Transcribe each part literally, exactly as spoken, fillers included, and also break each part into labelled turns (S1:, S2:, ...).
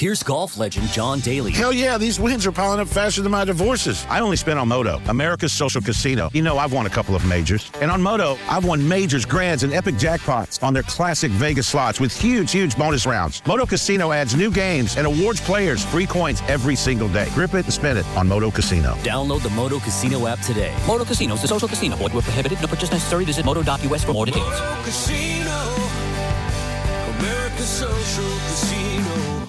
S1: Here's golf legend John Daly.
S2: Hell yeah, these wins are piling up faster than my divorces. I only spent on Moto, America's social casino. You know, I've won a couple of majors. And on Moto, I've won majors, grands, and epic jackpots on their classic Vegas slots with huge, huge bonus rounds. Moto Casino adds new games and awards players free coins every single day. Grip it and spin it on Moto Casino.
S1: Download the Moto Casino app today. Moto Casino is a social casino. Void where prohibited. No purchase necessary. Visit moto dot u s for more details.
S3: Moto Casino, America's social casino.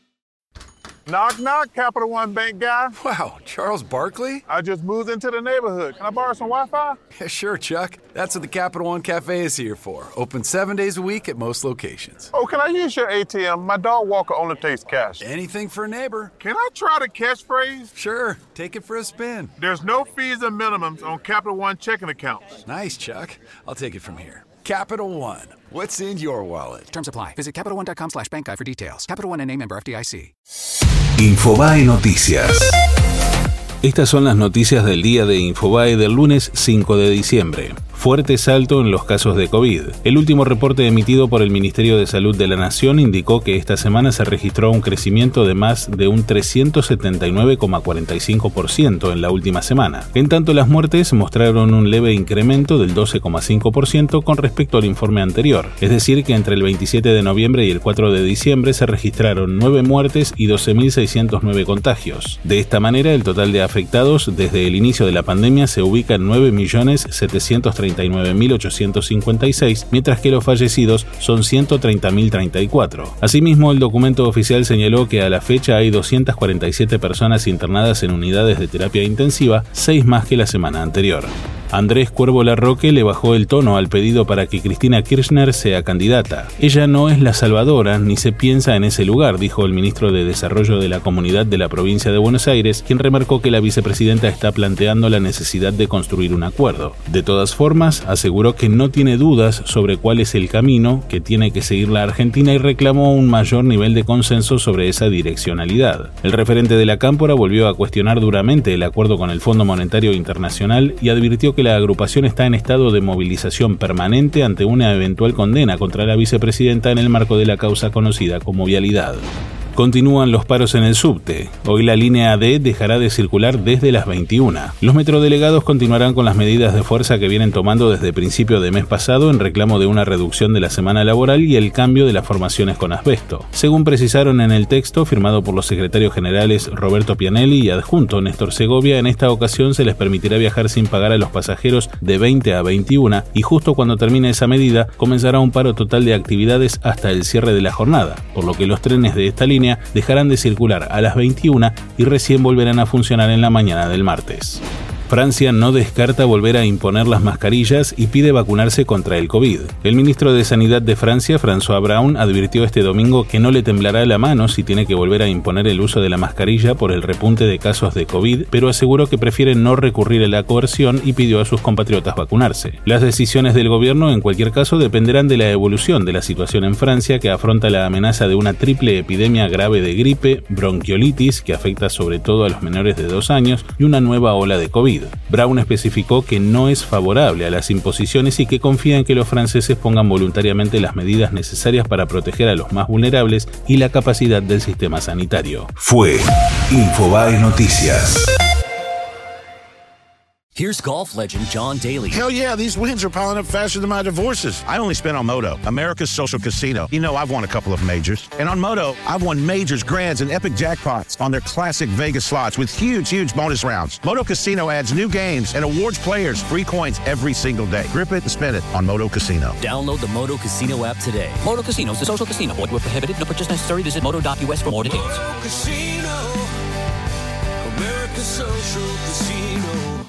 S4: Knock, knock, Capital One Bank guy.
S5: Wow, Charles Barkley?
S4: I just moved into the neighborhood. Can I borrow some Wi-Fi?
S5: Yeah, sure, Chuck. That's what the Capital One Cafe is here for. Open seven days a week at most locations.
S4: Oh, can I use your A T M? My dog Walker only takes cash.
S5: Anything for a neighbor.
S4: Can I try the catchphrase?
S5: Sure, take it for a spin.
S4: There's no fees and minimums on Capital One checking accounts.
S5: Nice, Chuck. I'll take it from here. Capital One. What's in your wallet?
S6: Terms apply. Visit Capital One dot com slash bank guide for details. Capital One N A member F D I C.
S7: Infobae Noticias. Estas son las noticias del día de Infobae del lunes cinco de diciembre. Fuerte salto en los casos de COVID. El último reporte emitido por el Ministerio de Salud de la Nación indicó que esta semana se registró un crecimiento de más de un trescientos setenta y nueve coma cuarenta y cinco por ciento en la última semana. En tanto, las muertes mostraron un leve incremento del doce coma cinco por ciento con respecto al informe anterior. Es decir, que entre el veintisiete de noviembre y el cuatro de diciembre se registraron nueve muertes y doce mil seiscientos nueve contagios. De esta manera, el total de afectados desde el inicio de la pandemia se ubica en nueve millones setecientos treinta y nueve mil ochocientos cincuenta y seis, mientras que los fallecidos son ciento treinta mil treinta y cuatro. Asimismo, el documento oficial señaló que a la fecha hay doscientas cuarenta y siete personas internadas en unidades de terapia intensiva, seis más que la semana anterior. Andrés Cuervo Larroque le bajó el tono al pedido para que Cristina Kirchner sea candidata. Ella no es la salvadora ni se piensa en ese lugar, dijo el ministro de Desarrollo de la Comunidad de la provincia de Buenos Aires, quien remarcó que la vicepresidenta está planteando la necesidad de construir un acuerdo. De todas formas, aseguró que no tiene dudas sobre cuál es el camino que tiene que seguir la Argentina y reclamó un mayor nivel de consenso sobre esa direccionalidad. El referente de la Cámpora volvió a cuestionar duramente el acuerdo con el Fondo Monetario Internacional y advirtió que la agrupación está en estado de movilización permanente ante una eventual condena contra la vicepresidenta en el marco de la causa conocida como vialidad. Continúan los paros en el subte. Hoy la línea D dejará de circular desde las veintiuna. Los metrodelegados continuarán con las medidas de fuerza que vienen tomando desde principio de mes pasado en reclamo de una reducción de la semana laboral y el cambio de las formaciones con asbesto. Según precisaron en el texto firmado por los secretarios generales Roberto Pianelli y adjunto Néstor Segovia, en esta ocasión se les permitirá viajar sin pagar a los pasajeros de veinte a veintiuna y justo cuando termine esa medida comenzará un paro total de actividades hasta el cierre de la jornada, por lo que los trenes de esta línea dejarán de circular a las veintiuna y recién volverán a funcionar en la mañana del martes. Francia no descarta volver a imponer las mascarillas y pide vacunarse contra el COVID. El ministro de Sanidad de Francia, François Braun, advirtió este domingo que no le temblará la mano si tiene que volver a imponer el uso de la mascarilla por el repunte de casos de COVID, pero aseguró que prefiere no recurrir a la coerción y pidió a sus compatriotas vacunarse. Las decisiones del gobierno, en cualquier caso, dependerán de la evolución de la situación en Francia, que afronta la amenaza de una triple epidemia grave de gripe, bronquiolitis, que afecta sobre todo a los menores de dos años, y una nueva ola de COVID. Braun especificó que no es favorable a las imposiciones y que confía en que los franceses pongan voluntariamente las medidas necesarias para proteger a los más vulnerables y la capacidad del sistema sanitario. Fue Infobae Noticias.
S1: Here's golf legend John Daly.
S2: Hell yeah, these wins are piling up faster than my divorces. I only spent on Moto, America's social casino. You know, I've won a couple of majors. And on Moto, I've won majors, grands, and epic jackpots on their classic Vegas slots with huge, huge bonus rounds. Moto Casino adds new games and awards players free coins every single day. Grip it and spin it on Moto Casino.
S1: Download the Moto Casino app today. Moto Casino is a social casino. Void where prohibited. No purchase necessary. Visit moto dot u s for more details.
S3: Moto Casino, America's social casino.